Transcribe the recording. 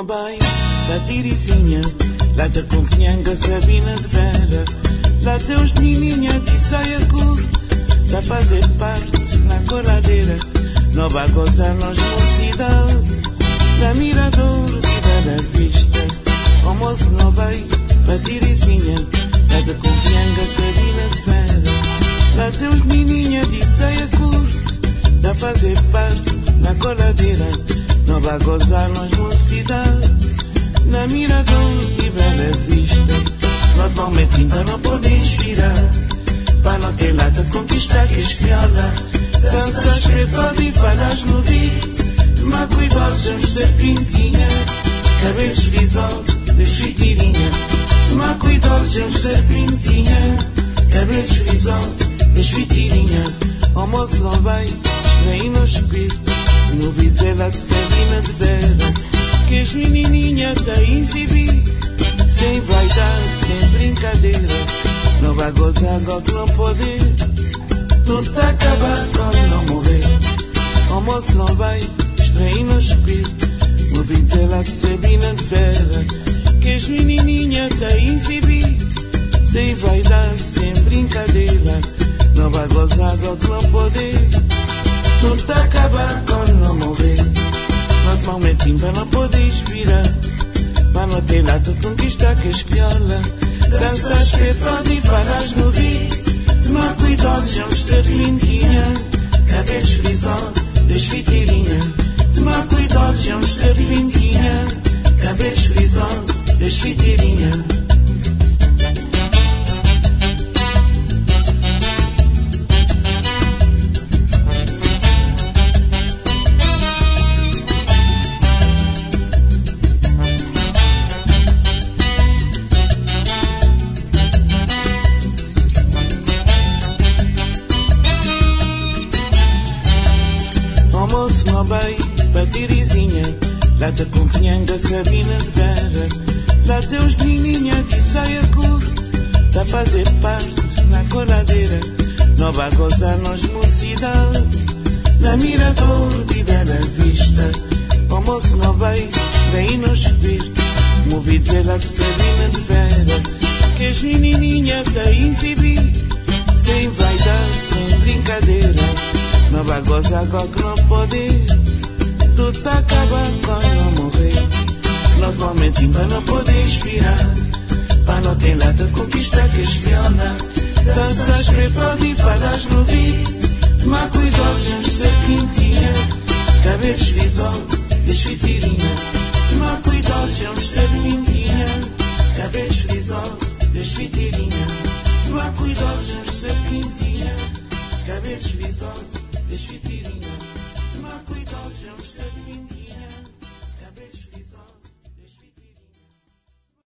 não bem, da Tirizinha, lá da Confinhanga, Sabina de Vera, lá teus menininha de saia curta, da fazer parte na coladeira, não vai gozar nós mocidade, da Mirador e da Vista, o moço não vai, da Tirizinha, lá da Confinhanga, Sabina de Vera, lá teus menininha de saia curta, da fazer parte na coladeira, não vai gozar nós mocidade, na Mirador e Bela Vista. Normalmente ainda não pode inspirar, para não ter lata de conquistar que esquiola. Danças prepado e falas no vídeo, tomar cuidado, vamos ser pintinha, cabelos visão, desfitirinha. Tomar cuidado, vamos ser pintinha, cabelos visão, desfitirinha. O moço não vai, nem no espírito. No vídeo ela de Sabina de Vera, que as menininha tá a exibir, sem vaidade, sem brincadeira, não vai gozar agora que não poder, tudo tá acabar quando não morrer. O moço não vai, estranho no espírito. No vídeo ela de Sabina de Vera, que as menininha tá a exibir, sem vaidade, sem brincadeira, não vai gozar agora que não poder, tudo tá acabar quando não morrer. Normalmente ainda não pode inspirar, para não ter lata de conquistar que esquiola. Danças prepado e falas no vídeo, tomar cuidado, vamos ser pintinha, cabelos frisados, desfitirinha. Tomar cuidado, vamos ser pintinha, cabelos frisados, desfitirinha. Almoço não bem, para Tirizinha, lá da Confinhanga, Sabina de Vera, lá teus menininha de saia curta, da fazer parte na coladeira, não vai gozar nós mocidade, na Mirador de Bela Vista. Almoço não bem, daí no espírito, movido ela de Sabina de Vera, que as menininha tá a exibir, sem vaidade, sem brincadeira, não vai gozar agora que não pode, tudo tá acabando quando não morrer. Normalmente ainda não pode inspirar, para não ter lata de conquistar que espiona. Danças prepado e falas no vídeo, tomar cuidado, vamos ser pintinha, cabelos visão, desfitirinha. Tomar cuidado, vamos ser pintinha, cabelos visão, desfitirinha. Tomar cuidado, vamos ser pintinha, cabelos visão, desfitirinha. Tomar cuidado, vamos ser pintinha.